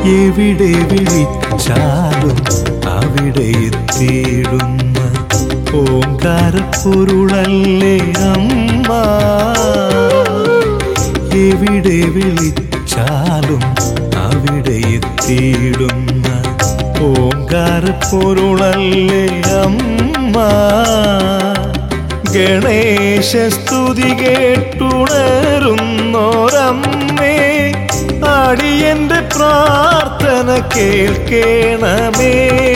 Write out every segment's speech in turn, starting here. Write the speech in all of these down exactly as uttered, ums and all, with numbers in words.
എവിടെ വിളിച്ചാലും അവിടെ എത്തിയിടുന്ന ഓംകാരപ്പൊരുളല്ലേ അമ്മ. എവിടെ വിളിച്ചാലും അവിടെ എത്തിയിടുന്ന ഓംകാരപ്പൊരുളല്ലേ അമ്മ. ഗണേശസ്തുതി കേട്ടുണരുന്നോരമ്മേ, അടിയന്റെ പ്രാർത്ഥന കേൾക്കേണമേ.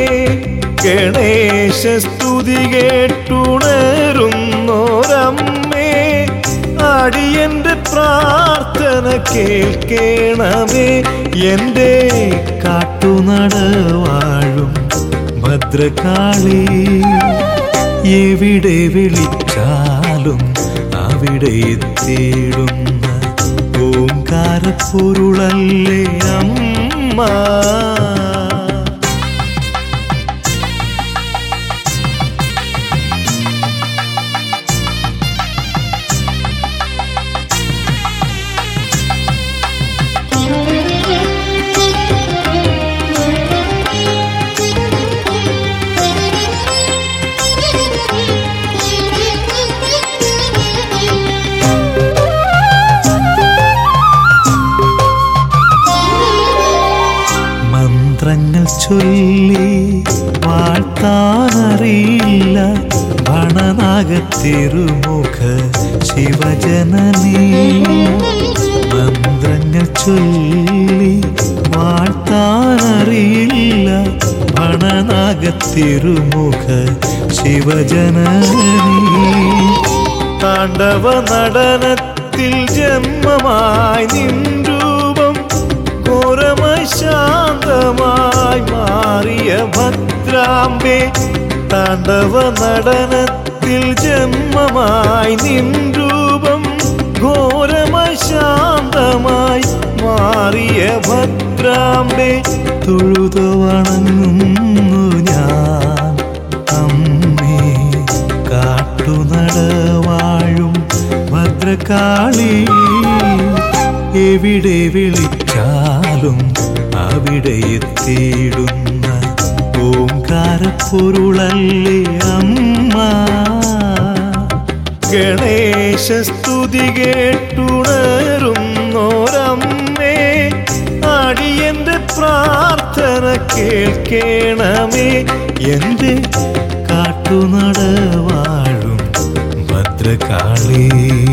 ഗണേശസ്തുതി കേട്ടുണരുന്നോരമ്മേ, അടിയന്റെ പ്രാർത്ഥന കേൾക്കേണമേ. എൻ്റെ കാട്ടുനടവാഴും ഭദ്രകാളി, എവിടെ വിളിച്ചാലും അവിടെ എത്തിയിടുന്ന ഓംകാരപ്പൊരുളല്ലേ അമ്മ. മന്ത്രങ്ങൾ ചൊല്ലി വാഴ്ത്താനറിയില്ല ഭണനാഗത്തിരുമുഖ ശിവജനനീ. മന്ത്രങ്ങൾ ചൊല്ലി വാഴ്ത്താനറിയില്ല ഭണനാഗത്തിരുമുഖ ശിവജനനീ. താണ്ഡവ നടനത്തിൽ ജന്മമായി നിൻ രൂപം ഘോരമായി ശാന്തമായി മാറിയ ഭദ്രാംബേ. താണ്ഡവ നടനത്തിൽ ജന്മമായി നിൻ രൂപം ഘോരമായി ശാന്തമായി മാറിയ ഭദ്രാംബേ. തൊഴുതു വണങ്ങുന്നു ഞാൻ അമ്മേ, കാട്ടുനടവാഴും ഭദ്രകാളി. എവിടെ വിളിച്ചാലും അവിടെ എത്തിയിടുന്ന ഓംകാരപ്പൊരുളല്ലേ അമ്മ. ഗണേശസ്തുതി കേട്ടുണരുന്നോരമ്മേ, അടിയന്റെ പ്രാർത്ഥന കേൾക്കേണമേ. എൻ്റെ കാട്ടുനടവാഴും ഭദ്രകാളി.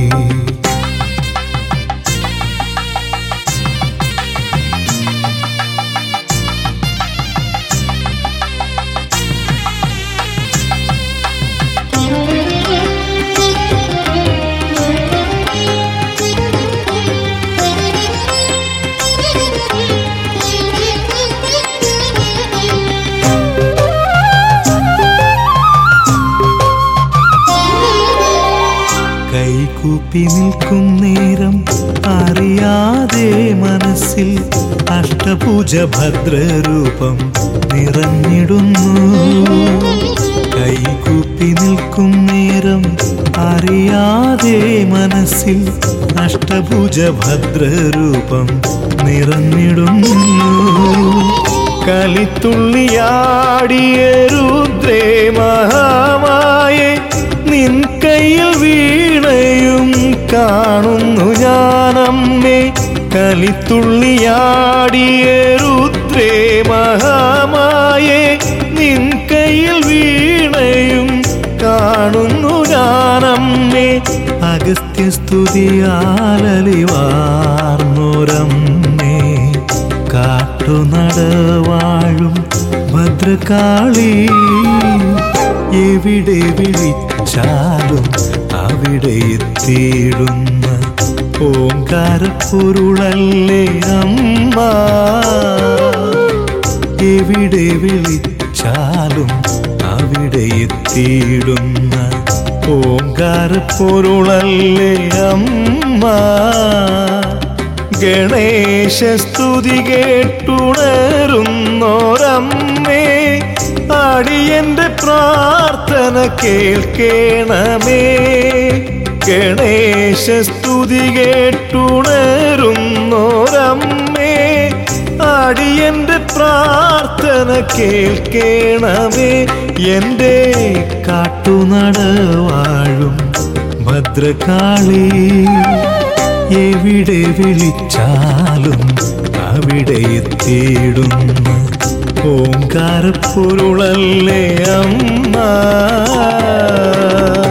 കൈകൂപ്പി നിൽക്കും നേരം അറിയാതെ മനസ്സിൽ അഷ്ടഭുജ ഭദ്രരൂപം നിറഞ്ഞിടുന്നു. കൈകൂപ്പി നിൽക്കും നേരം അറിയാതെ മനസ്സിൽ അഷ്ടഭുജ ഭദ്രരൂപം നിറഞ്ഞിടുന്നു. കലിത്തുള്ളിയാടിയ രുദ്രേ മഹാമായേ, നിൻ കയ്യിൽ വീണയും കാണുന്നു ഞാനമ്മേ. കലിത്തുള്ളിയാടിയ രുദ്രേ മഹാമായേ, നിൻ കയ്യിൽ വീണയും കാണുന്നു ഞാനമ്മേ. അഗസ്ത്യസ്തുതിയാലലിവാർന്നോരമ്മേ, കാട്ടുനടവാഴും ഭദ്രകാളി. എവിടെ വിളിച്ചാലും അവിടെ എത്തിയിടുന്ന ഓംകാരപ്പൊരുളല്ലേ അമ്മ. എവിടെ വിളിച്ചാലും അവിടെ എത്തിയിടുന്ന ഓംകാരപ്പൊരുളല്ലേ അമ്മ. ഗണേശസ്തുതി കേട്ടുണരുന്നോരമ്മേ, അടിയന്റെ പ്രാർത്ഥന കേൾക്കേണമേ. ഗണേശസ്തുതി കേട്ടുണരുന്നോരമ്മേ, അടിയന്റെ പ്രാർത്ഥന കേൾക്കേണമേ. എൻ്റെ കാട്ടുനടവാഴും ഭദ്രകാളി, എവിടെ വിളിച്ചാലും അവിടെ എത്തിയിടുന്ന ഓംകാരപ്പൊരുളല്ലേ അമ്മ.